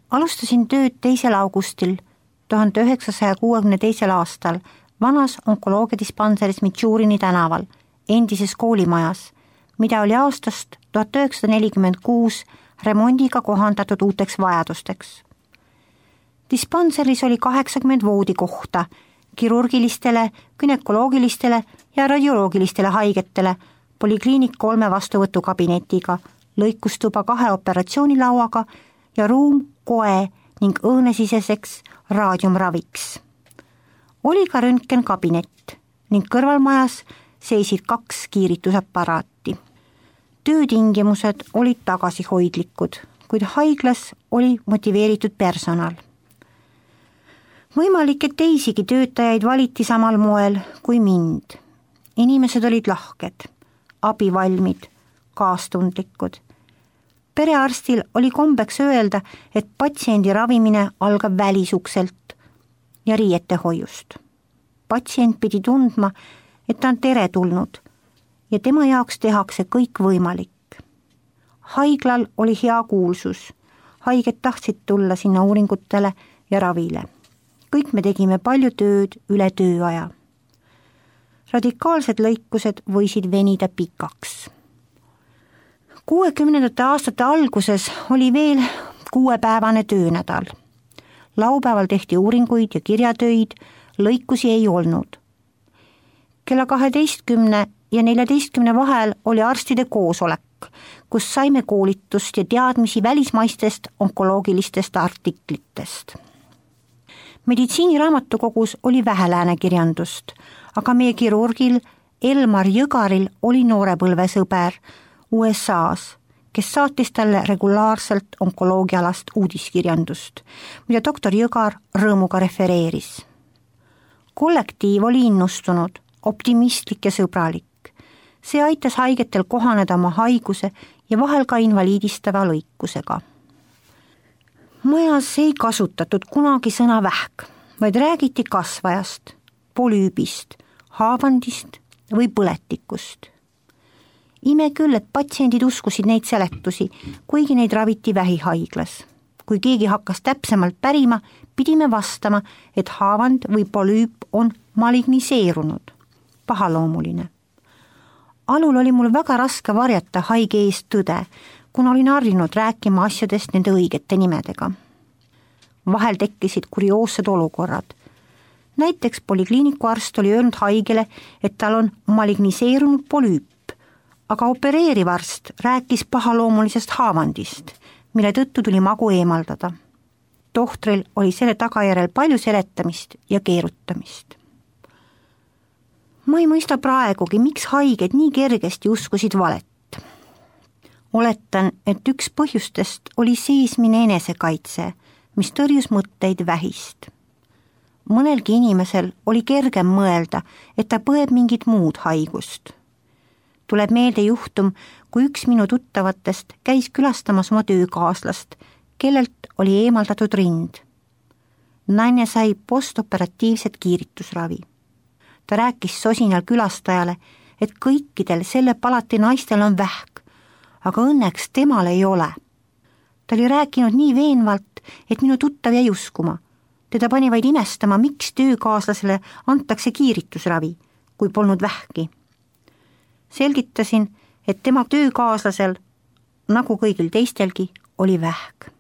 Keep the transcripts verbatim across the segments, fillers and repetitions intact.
Alustasin tööd teisel augustil tuhande üheksasaja kuuekümne teisel aastal vanas onkoloogiadispanseris Mitšurini tänaval, endises koolimajas, mida oli aastast tuhat üheksasada nelikümmend kuus remondiga kohandatud uuteks vajadusteks. Dispanseris oli kaheksakümmend voodikohta kirurgilistele, gynekoloogilistele ja radioloogilistele haigetele, polikliinik kolme vastuvõtukabinetiga, lõikustuba kahe operatsioonilauaga ja ruum koe ning õõnesiseseks raadiumraviks. Oli ka röntgenkabinet ning kõrvalmajas seisid kaks kiiritusaparaati. Töötingimused olid tagasihoidlikud, kuid haiglas oli motiveeritud personal. Võimalik, et teisigi töötajaid valiti samal moel kui mind. Inimesed olid lahked, abivalmid, kaastundlikud. Perearstil oli kombeks öelda, et patsiendi ravimine algab välisukselt ja riietehoiust. Patsient pidi tundma, et ta on teretulnud ja tema jaoks tehakse kõik võimalik. Haiglal oli hea kuulsus, haiged tahtsid tulla sinna uuringutele ja ravile. Kõik me tegime palju tööd üle tööaja. Radikaalsed lõikused võisid venida pikaks. kuuekümnendate aastate alguses oli veel kuuepäevane töönädal. Laupäeval tehti uuringuid ja kirjatöid, lõikusi ei olnud. Kella kaheteistkümne ja neljateistkümne vahel oli arstide koosolek, kus saime koolitust ja teadmisi välismaistest onkoloogilistest artiklitest. Meditsiiniraamatukogus oli vähe läänekirjandust, aga meie kirurgil Elmar Jõgaril oli noorepõlvesõber U S A-s, kes saatis talle regulaarselt onkoloogialast uudiskirjandust, mida doktor Jõgar rõõmuga refereeris. Kollektiiv oli innustunud, optimistlik ja sõbralik. See aitas haigetel kohaneda oma haiguse ja vahel ka invaliidistava lõikusega. Majas ei kasutatud kunagi sõna vähk, vaid räägiti kasvajast, polüübist, haavandist või põletikust. Ime küll, et patsiendid uskusid neid seletusi, kuigi neid raviti vähihaiglas. Kui keegi hakkas täpsemalt pärima, pidime vastama, et haavand või polüüp on maligniseerunud, pahaloomuline. Alul oli mul väga raske varjata haige eest tõde, kuna olin harjunud rääkima asjadest nende õigete nimedega. Vahel tekkisid kurioossed olukorrad. Näiteks polikliiniku arst oli öelnud haigele, et tal on maligniseerunud polüüp, aga opereeriv arst rääkis pahaloomulisest haavandist, mille tõttu tuli magu eemaldada. Tohtril oli selle tagajärjel palju seletamist ja keerutamist. Ma ei mõista praegugi, miks haiged nii kergesti uskusid valet. Oletan, et üks põhjustest oli seesmine enesekaitse, mis tõrjus mõtteid vähist. Mõnelgi inimesel oli kergem mõelda, et ta põeb mingit muud haigust. Tuleb meelde juhtum, kui üks minu tuttavatest käis külastamas oma töökaaslast, kellelt oli eemaldatud rind. Naine sai postoperatiivset kiiritusravi. Ta rääkis sosinal külastajale, et kõikidel selle palati naistel on vähk, aga õnneks temal ei ole. Ta oli rääkinud nii veenvalt, et minu tuttav jäi uskuma. Teda pani vaid imestama, miks töökaaslasele antakse kiiritusravi, kui polnud vähki. Selgitasin, et tema töökaaslasel, nagu kõigil teistelgi, oli vähk.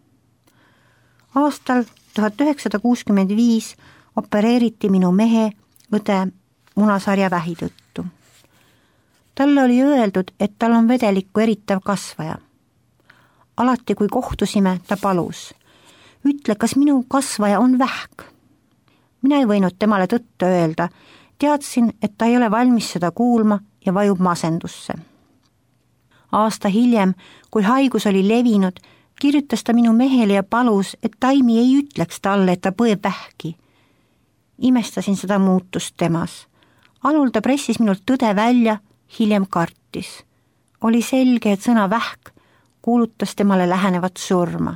Aastal tuhat üheksasada kuuskümmend viis opereeriti minu mehe õde munasarja vähi tõttu. Talle oli öeldud, et tal on vedelikku eritav kasvaja. Alati, kui kohtusime, ta palus, ütle, kas minu kasvaja on vähk. Mina ei võinud temale tõttu öelda, teadsin, et ta ei ole valmis seda kuulma ja vajub masendusse. Aasta hiljem, kui haigus oli levinud, kirjutas ta minu mehele ja palus, et Taimi ei ütleks talle, et ta põeb vähki. Imestasin seda muutust temas. Alul ta pressis minult tõde välja, hiljem kartis. Oli selge, et sõna vähk kuulutas temale lähenevat surma.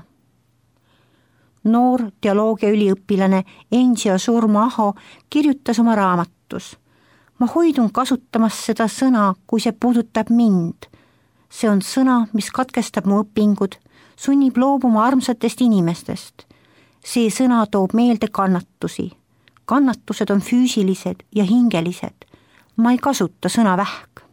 Noor teoloogia üliõpilane Enzio Surma-Aho kirjutas oma raamatus. Ma hoidun kasutamas seda sõna, kui see puudutab mind. See on sõna, mis katkestab mu õpingud, sunnib loobuma armsatest inimestest. See sõna toob meelde kannatusi. Kannatused on füüsilised ja hingelised. Ma ei kasuta sõna vähk.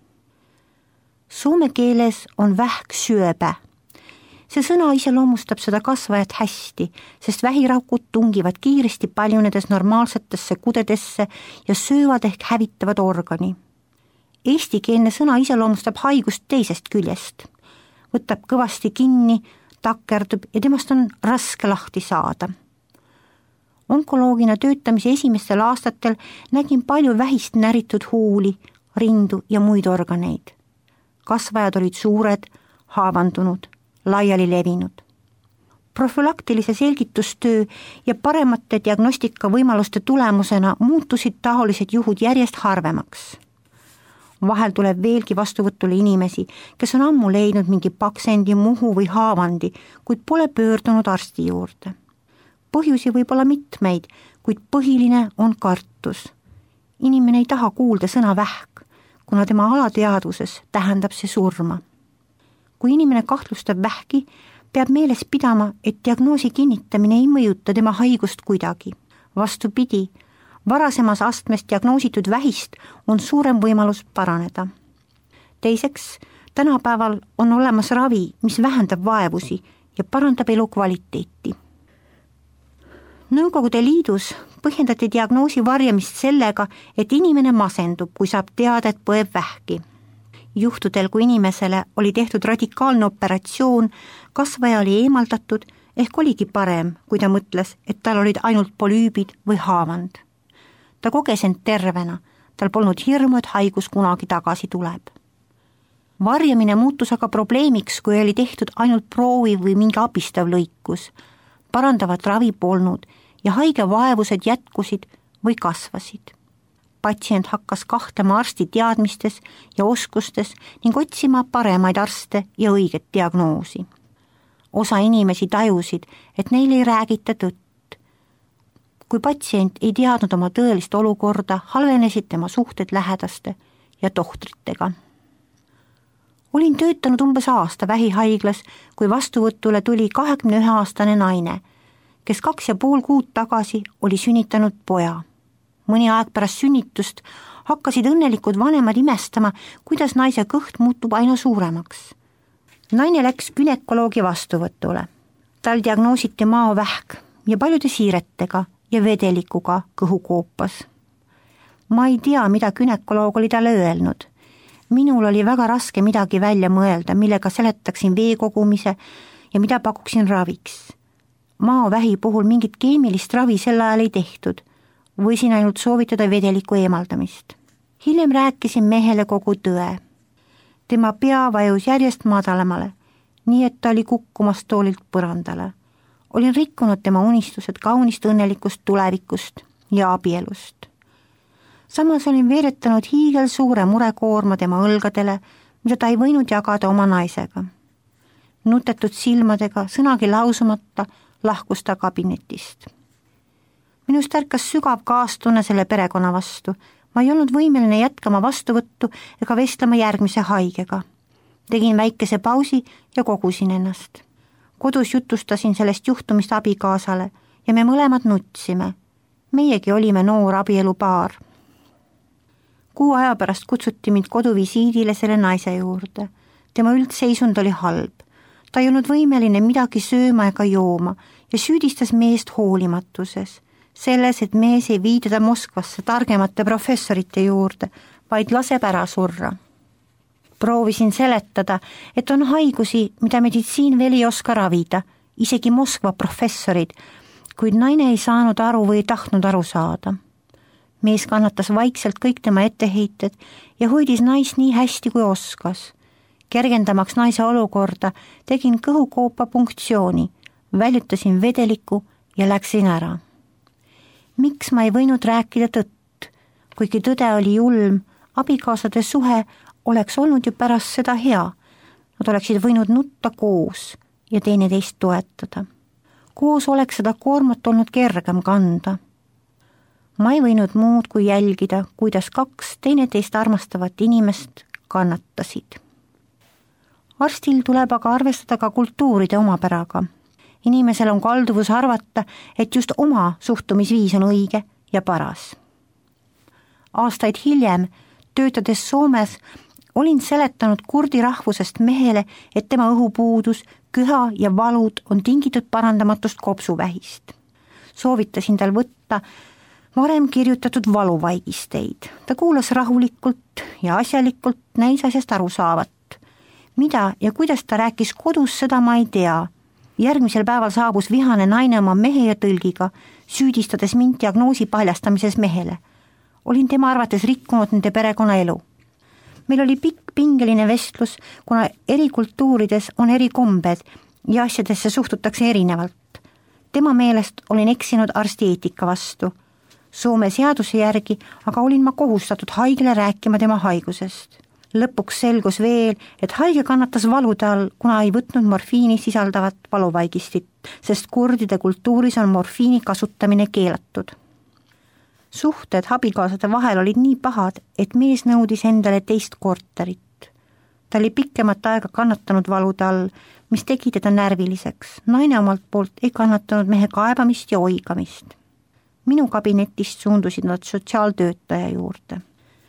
Soome keeles on vähk syöpä. See sõna iseloomustab seda kasvajat hästi, sest vähirakud tungivad kiiresti paljunedes normaalsetesse kudedesse ja söövad ehk hävitavad organi. Eestikeelne sõna iseloomustab haigust teisest küljest. Võtab kõvasti kinni, takerdub ja temast on raske lahti saada. Onkoloogina töötamise esimestel aastatel nägin palju vähist näritud huuli, rindu ja muid organeid. Kasvajad olid suured, haavandunud, laiali levinud. Profülaktilise selgitustöö ja paremate diagnostika võimaluste tulemusena muutusid taolised juhud järjest harvemaks. Vahel tuleb veelgi vastuvõtule inimesi, kes on ammu leidnud mingi paksendi, muhu või haavandi, kuid pole pöördunud arsti juurde. Põhjusi võib olla mitmeid, kuid põhiline on kartus. Inimene ei taha kuulda sõna vähk, kuna tema alateadvuses tähendab see surma. Kui inimene kahtlustab vähki, peab meeles pidama, et diagnoosi kinnitamine ei mõjuta tema haigust kuidagi. Vastupidi, varasemas astmes diagnoositud vähist on suurem võimalus paraneda. Teiseks, tänapäeval on olemas ravi, mis vähendab vaevusi ja parandab elu kvaliteeti. Nõukogude Liidus põhjendati diagnoosi varjamist sellega, et inimene masendub, kui saab teada, et põeb vähki. Juhtudel, kui inimesele oli tehtud radikaalne operatsioon, kasvaja oli eemaldatud, ehk oligi parem, kui ta mõtles, et tal olid ainult polüübid või haavand. Ta koges end tervena, tal polnud hirmu, et haigus kunagi tagasi tuleb. Varjamine muutus aga probleemiks, kui oli tehtud ainult proovi või mingi abistav lõikus. Parandavat ravi polnud ja haige vaevused jätkusid või kasvasid. Patsient hakkas kahtlema arsti teadmistes ja oskustes ning otsima paremaid arste ja õiget diagnoosi. Osa inimesi tajusid, et neil ei räägita tõtt. Kui patsient ei teadnud oma tõelist olukorda, halvenesid tema suhted lähedaste ja tohtritega. Olin töötanud umbes aasta vähihaiglas, kui vastuvõtule tuli kahekümne ühe aastane naine, kes kaks ja pool kuud tagasi oli sünnitanud poja. Mõni aeg pärast sünnitust hakkasid õnnelikud vanemad imestama, kuidas naise kõht muutub aina suuremaks. Naine läks günekoloogi vastuvõtule. Tal diagnoositi maovähk ja paljude siiretega ja vedelikuga kõhukoopas. Ma ei tea, mida gynekoloog oli talle öelnud. Minul oli väga raske midagi välja mõelda, millega seletaksin vee kogumise ja mida pakuksin raviks. Maovähi puhul mingit keemilist ravi sel ajal ei tehtud. Võisin ainult soovitada vedeliku eemaldamist. Hiljem rääkisin mehele kogu tõe. Tema pea vajus järjest madalamale, nii et ta oli kukkumas toolilt põrandale. Olin rikkunud tema unistused kaunist õnnelikust tulevikust ja abielust. Samas olin veeretanud hiigel suure murekoorma tema õlgadele, mida ta ei võinud jagada oma naisega. Nutetud silmadega, sõnagi lausumata, lahkus ta kabinetist. Minust ärkas sügav kaastunne selle perekonna vastu. Ma ei olnud võimeline jätkama vastuvõttu ega vestlema järgmise haigega. Tegin väikese pausi ja kogusin ennast. Kodus jutustasin sellest juhtumist abikaasale ja me mõlemad nutsime. Meiegi olime noor abielupaar. Kuu aja pärast kutsuti mind koduvisiidile selle naise juurde. Tema üldseisund oli halb. Ta ei olnud võimeline midagi sööma ega jooma ja süüdistas meest hoolimatuses. Selles, et mees ei vii teda Moskvasse targemate professorite juurde, vaid laseb ära surra. Proovisin seletada, et on haigusi, mida meditsiin veel ei oska ravida, isegi Moskva professorid, kuid naine ei saanud aru või ei tahtnud aru saada. Mees kannatas vaikselt kõik tema etteheited ja hoidis naist nii hästi kui oskas. Kergendamaks naise olukorda tegin kõhukoopa punktsiooni, väljutasin vedeliku ja läksin ära. Miks ma ei võinud rääkida tõtt? Kuigi tõde oli julm, abikaasade suhe oleks olnud ju pärast seda hea. Nad oleksid võinud nutta koos ja teineteist toetada. Koos oleks seda koormat olnud kergem kanda. Ma ei võinud muud kui jälgida, kuidas kaks teineteist armastavat inimest kannatasid. Arstil tuleb aga arvestada ka kultuuride omapäraga. Inimesel on kalduvus arvata, et just oma suhtumisviis on õige ja paras. Aastaid hiljem, töötades Soomes, olin seletanud kurdi rahvusest mehele, et tema õhupuudus, köha ja valud on tingitud parandamatust kopsuvähist. Soovitasin tal võtta varem kirjutatud valuvaigisteid. Ta kuulas rahulikult ja asjalikult, näis asjast aru saavat. Mida ja kuidas ta rääkis kodus, seda ma ei tea. Järgmisel päeval saabus vihane naine oma mehe ja tõlgiga, süüdistades mind diagnoosi paljastamises mehele. Olin tema arvates rikkunud nende perekonna elu. Meil oli pikk pingeline vestlus, kuna eri kultuurides on eri kombed ja asjadesse suhtutakse erinevalt. Tema meelest olin eksinud arsti eetika vastu. Soome seaduse järgi aga olin ma kohustatud haigele rääkima tema haigusest. Lõpuks selgus veel, et haige kannatas valude all, kuna ei võtnud morfiini sisaldavat valuvaigistit, sest kurdide kultuuris on morfiini kasutamine keelatud. Suhted abikaasade vahel olid nii pahad, et mees nõudis endale teist korterit. Ta oli pikemat aega kannatanud valude all, mis tegi teda närviliseks. Naine omalt poolt ei kannatanud mehe kaebamist ja oigamist. Minu kabinetist suundusid nad sotsiaaltöötaja juurde.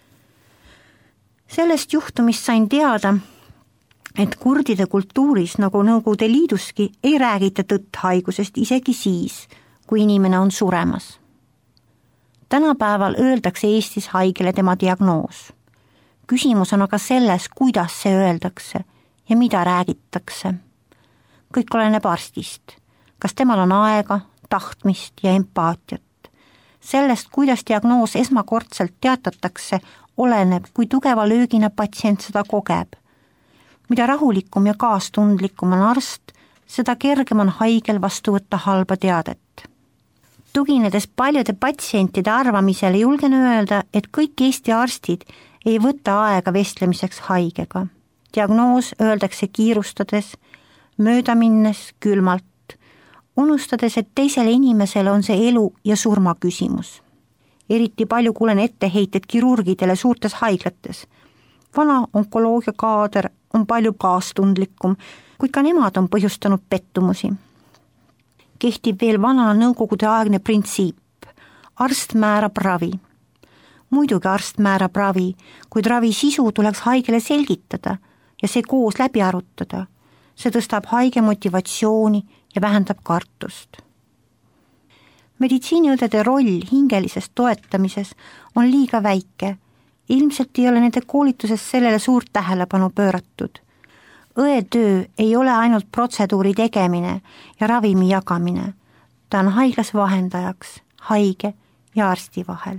Sellest juhtumist sain teada, et kurdide kultuuris nagu Nõukogude Liiduski ei räägita tõtt haigusest isegi siis, kui inimene on suremas. Tänapäeval öeldakse Eestis haigele tema diagnoos. Küsimus on aga selles, kuidas see öeldakse ja mida räägitakse. Kõik oleneb arstist, kas temal on aega, tahtmist ja empaatiat. Sellest, kuidas diagnoos esmakordselt teatatakse, oleneb, kui tugeva löögina patsient seda kogeb. Mida rahulikum ja kaastundlikum on arst, seda kergem on haigel vastu võtta halba teadet. Tuginedes paljude patsientide arvamisele julgen öelda, et kõik Eesti arstid ei võta aega vestlemiseks haigega. Diagnoos öeldakse kiirustades, mööda minnes külmalt, unustades, et teisele inimesele on see elu ja surma küsimus. Eriti palju kuulen etteheited kirurgidele suurtes haiglates. Vana onkoloogia kaader on palju kaastundlikum, kuid ka nemad on põhjustanud pettumusi. Kehtib veel vana nõukogude aegne printsiip. Arst määrab ravi. Muidugi arst määrab ravi, kuid ravi sisu tuleks haigele selgitada ja see koos läbi arutada. See tõstab haige motivatsiooni ja vähendab kartust. Meditsiiniõdede roll hingelises toetamises on liiga väike. Ilmselt ei ole nende koolituses sellele suurt tähelepanu pööratud. Õetöö ei ole ainult protseduuri tegemine ja ravimi jagamine. Ta on haiglas vahendajaks, haige ja arsti vahel.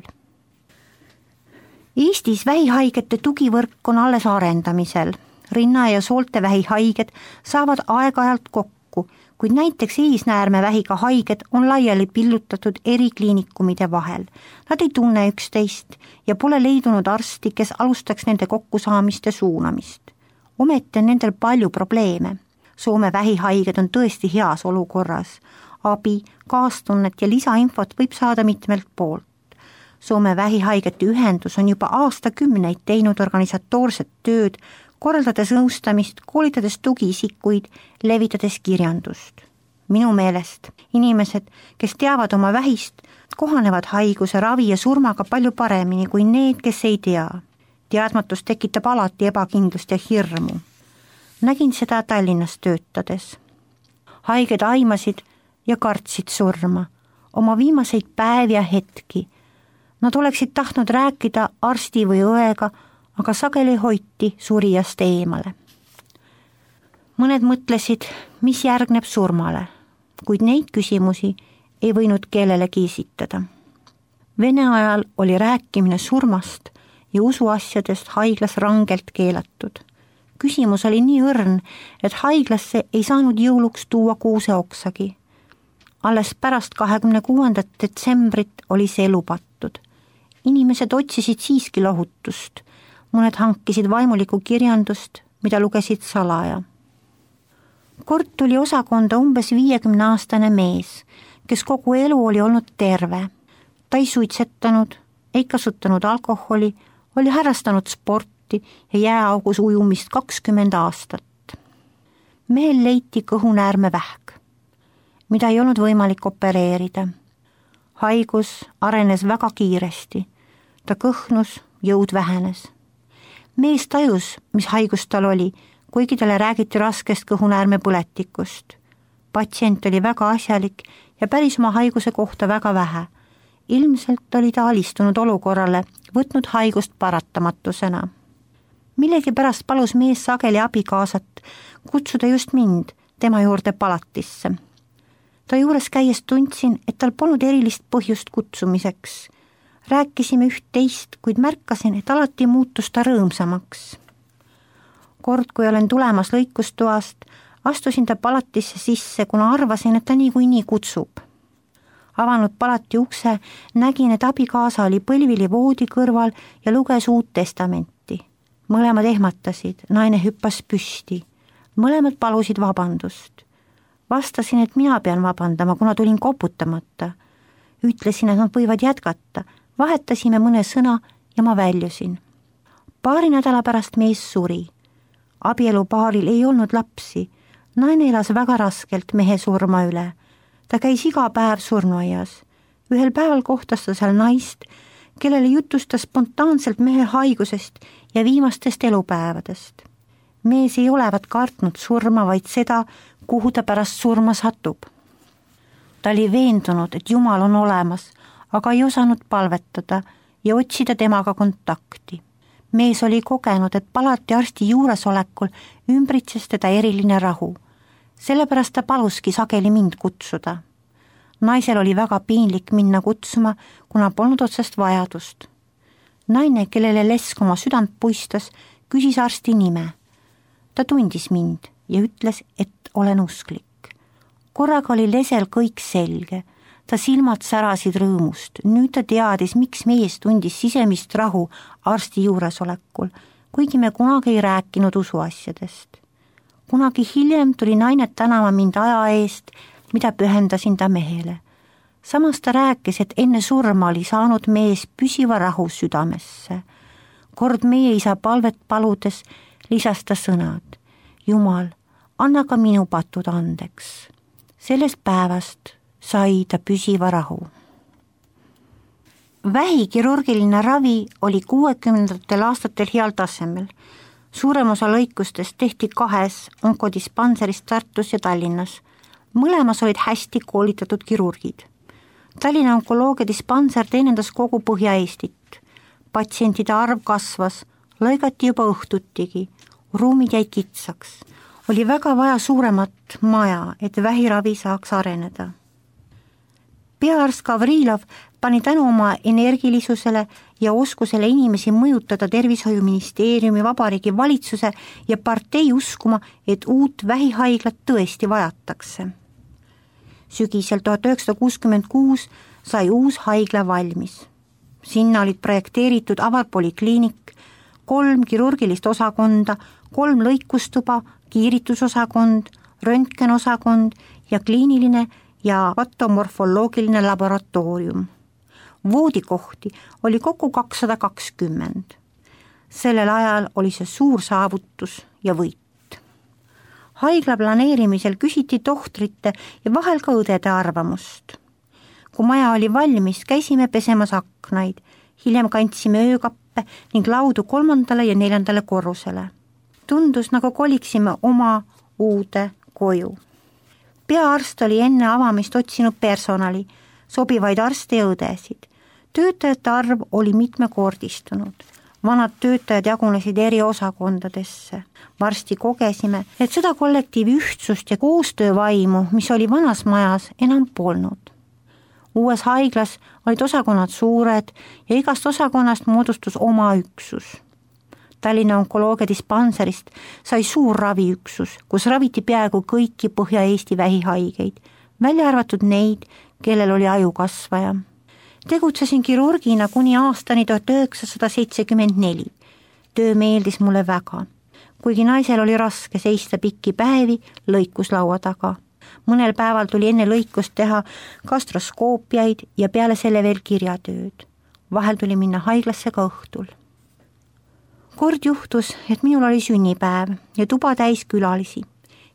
Eestis vähihaigete tugivõrk on alles arendamisel. Rinna- ja sooltevähihaiged saavad aeg-ajalt kokku, kuid näiteks eesnäärmevähiga haiged on laiali pillutatud eri kliinikumide vahel. Nad ei tunne üksteist ja pole leidunud arsti, kes alustaks nende kokkusaamist ja suunamist. Ometi on nendel palju probleeme. Soome vähihaiged on tõesti heas olukorras. Abi, kaastunnet ja lisainfot võib saada mitmelt poolt. Soome vähihaigete ühendus on juba aastakümneid teinud organisatoorset tööd, korraldades nõustamist, koolitades tugiisikuid, levitades kirjandust. Minu meelest inimesed, kes teavad oma vähist, kohanevad haiguse, ravi ja surmaga palju paremini kui need, kes ei tea. Teadmatus tekitab alati ebakindlust ja hirmu. Nägin seda Tallinnas töötades. Haiged aimasid ja kartsid surma, oma viimaseid päevi ja hetki. Nad oleksid tahtnud rääkida arsti või õega, aga sageli hoiti surijast eemale. Mõned mõtlesid, mis järgneb surmale, kuid neid küsimusi ei võinud kellelegi esitada. Vene ajal oli rääkimine surmast ja usuasjadest haiglas rangelt keelatud. Küsimus oli nii õrn, et haiglasse ei saanud jõuluks tuua kuuseoksagi. Alles pärast kahekümne kuuendat detsembrit oli see lubatud. Inimesed otsisid siiski lohutust. Mõned hankisid vaimulikku kirjandust, mida lugesid salaja. Kord tuli osakonda umbes viiekümne aastane mees, kes kogu elu oli olnud terve. Ta ei suitsetanud, ei kasutanud alkoholi, oli harrastanud sporti ja jääaugus ujumist kakskümmend aastat. Mehel leiti kõhunäärmevähk, mida ei olnud võimalik opereerida. Haigus arenes väga kiiresti. Ta kõhnus, jõud vähenes. Mees tajus, mis haigus tal oli, kuigi talle räägiti raskest kõhunäärmepõletikust. Patsient oli väga asjalik ja päris oma haiguse kohta väga vähe. Ilmselt oli ta alistunud olukorrale, võtnud haigust paratamatusena. Millegi pärast palus mees sageli abikaasat kutsuda just mind tema juurde palatisse. Ta juures käies tundsin, et tal polnud erilist põhjust kutsumiseks. Rääkisime üht-teist, kuid märkasin, et alati muutus ta rõõmsamaks. Kord, kui olen tulemas lõikustoast, astusin ta palatisse sisse, kuna arvasin, et ta niikuinii kutsub. Avanud palati ukse, nägin, et abikaasa oli põlvili voodi kõrval ja luges Uut Testamenti. Mõlemad ehmatasid, naine hüppas püsti. Mõlemad palusid vabandust. Vastasin, et mina pean vabandama, kuna tulin koputamata. Ütlesin, et nad võivad jätkata. Vahetasime mõne sõna ja ma väljusin. Paari nädala pärast mees suri. Abielupaaril ei olnud lapsi. Naine elas väga raskelt mehe surma üle. Ta käis iga päev surnuaias. Ühel päeval kohtas ta seal naist, kellele jutustas spontaanselt mehe haigusest ja viimastest elupäevadest. Mees ei olevat kartnud surma, vaid seda, kuhu ta pärast surma satub. Ta oli veendunud, et Jumal on olemas, aga ei osanud palvetada ja otsida temaga kontakti. Mees oli kogenud, et palati arsti juuresolekul ümbritses teda eriline rahu. Sellepärast ta paluski sageli mind kutsuda. Naisel oli väga piinlik minna kutsuma, kuna polnud otsest vajadust. Naine, kellele lesk oma südant puistas, küsis arsti nime. Ta tundis mind ja ütles, et olen usklik. Korraga oli lesel kõik selge. Ta silmad särasid rõõmust. Nüüd ta teadis, miks mees tundis sisemist rahu arsti juuresolekul, kuigi me kunagi ei rääkinud usuasjadest. Kunagi hiljem tuli naine tänama mind aja eest, mida pühendasin ta mehele. Samas ta rääkis, et enne surma oli saanud mees püsiva rahu südamesse. Kord meie isa palvet paludes lisas ta sõnad. Jumal, anna ka minu patud andeks. Sellest päevast sai ta püsiva rahu. Vähikirurgiline ravi oli kuuekümnendatel aastatel heal tasemel. Suurem osa lõikustest tehti kahes onkodispanseris Tartus ja Tallinnas. Mõlemas olid hästi koolitatud kirurgid. Tallinna onkoloogia dispanser teenendas kogu Põhja-Eestit. Patsientide arv kasvas, lõigati juba õhtutigi, ruumid jäid kitsaks. Oli väga vaja suuremat maja, et vähiravi saaks areneda. Peaarst Gavrilov pani tänu oma energilisusele ja oskusele inimesi mõjutada tervishoiuministeeriumi, Vabariigi valitsuse ja partei uskuma, et uut vähihaiglat tõesti vajatakse. Sügisel tuhat üheksasada kuuskümmend kuus sai uus haigla valmis. Sinna olid projekteeritud avarpolikliinik, kolm kirurgilist osakonda, kolm lõikustuba, kiiritusosakond, röntgenosakond ja kliiniline ja patomorfoloogiline laboratoorium. Voodikohti oli kokku kakssada kakskümmend. Sellel ajal oli see suur saavutus ja võit. Haigla planeerimisel küsiti tohtrite ja vahel ka õdede arvamust. Kui maja oli valmis, käisime pesemas aknaid, hiljem kandsime öökappe ning laudu kolmandale ja neljandale korrusele. Tundus, nagu koliksime oma uude koju. Peaarst oli enne avamist otsinud personali, sobivaid arste ja õdesid. Töötajate arv oli mitmekordistunud. Vanad töötajad jagunesid eri osakondadesse. Varsti kogesime, et seda kollektiivi ühtsust ja koostöövaimu, mis oli vanas majas, enam polnud. Uues haiglas olid osakonnad suured ja igast osakonnast moodustus oma üksus. Tallinna onkoloogia dispanserist sai suur raviüksus, kus raviti peaaegu kõiki Põhja-Eesti vähihaigeid, välja arvatud neid, kellel oli ajukasvaja. Tegutsesin kirurgina kuni aastani tuhat üheksasada seitsekümmend neli. Töö meeldis mulle väga. Kuigi naisel oli raske seista pikki päevi lõikuslaua taga. Mõnel päeval tuli enne lõikust teha gastroskoopiaid ja peale selle veel kirjatööd. Vahel tuli minna haiglasse ka õhtul. Kord juhtus, et minul oli sünnipäev ja tuba täis külalisi.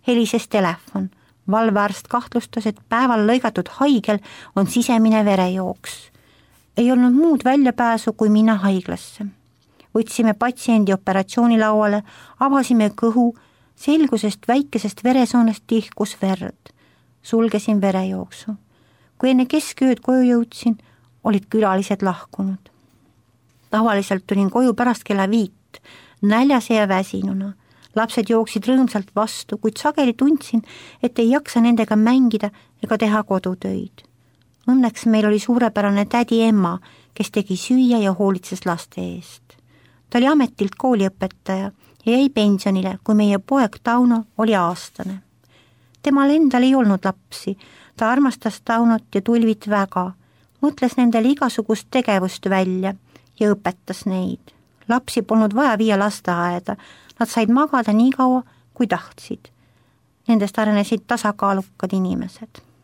helises telefon. Valvearst kahtlustas, et päeval lõigatud haigel on sisemine verejooks. Ei olnud muud väljapääsu, kui minna haiglasse. Võtsime patsiendi operatsioonilauale, avasime kõhu, selgusest väikesest veresoonest tihkus verd. Sulgesin verejooksu. Kui enne keskööd koju jõudsin, olid külalised lahkunud. Tavaliselt tulin koju pärast kella viit, näljase ja väsinuna. Lapsed jooksid rõõmsalt vastu, kuid sageli tundsin, et ei jaksa nendega mängida ega teha kodutöid. Õnneks meil oli suurepärane tädi Emma, kes tegi süüa ja hoolitses laste eest. Ta oli ametilt kooliõpetaja ja jäi pensionile, kui meie poeg Tauno oli aastane. Temal endal ei olnud lapsi, ta armastas Taunot ja Tulvit väga, mõtles nendele igasugust tegevust välja ja õpetas neid. Lapsi polnud vaja viia lasteaeda, nad said magada nii kaua, kui tahtsid. Nendest arenesid tasakaalukad inimesed.